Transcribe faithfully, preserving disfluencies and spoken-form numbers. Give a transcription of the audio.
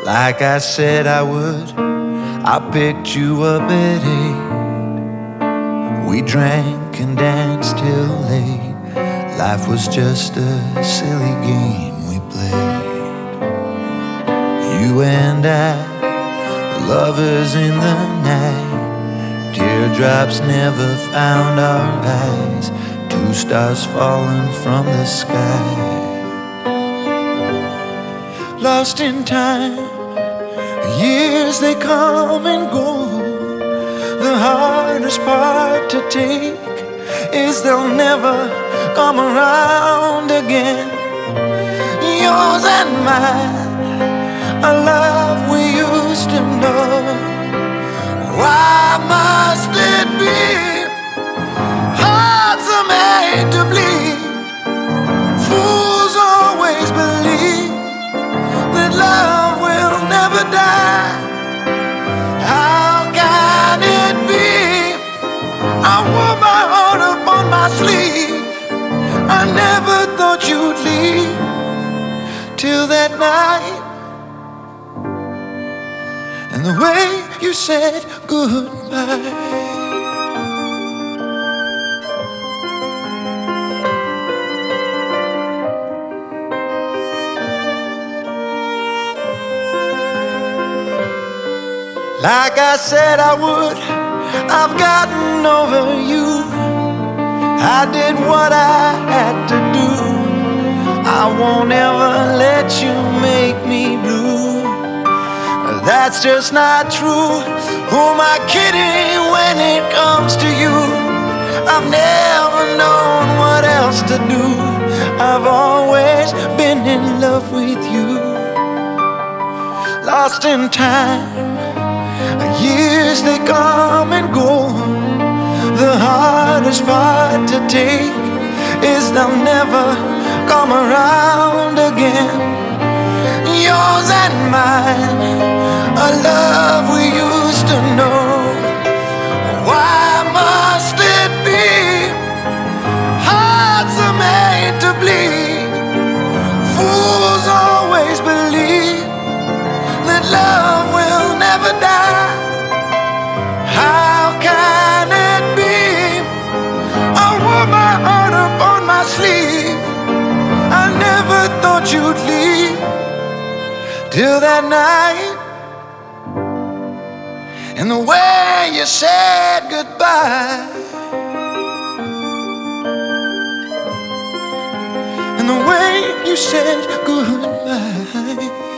Like I said I would, I picked you up at eight. We drank and danced till late. Life was just a silly game we played. You and I, lovers in the night. Teardrops never found our eyes. Two stars falling from the sky. Lost in time, years they come and go. The hardest part to take is they'll never come around again. Yours and mine, a love we used to know. Why must it be hearts are made to bleed? Fools always believe that love will never die. How can it be? I wore my heart up on my sleeve. I never thought you'd leave till that night. And the way you said goodbye. Like I said I would, I've gotten over you. I did what I had to do. I won't ever let you make me blue. That's just not true. Who am I kidding when it comes to you? I've never known what else to do. I've always been in love with you. Lost in time, years they come and go. The hardest part to take is they'll never come around again. Yours and mine, a love we used to know. Why must it be hearts are made to bleed? Fools always believe that love will never die. How can it be? I wore my heart up on my sleeve. I never thought you'd leave till that night. And the way you said goodbye. And the way you said goodbye.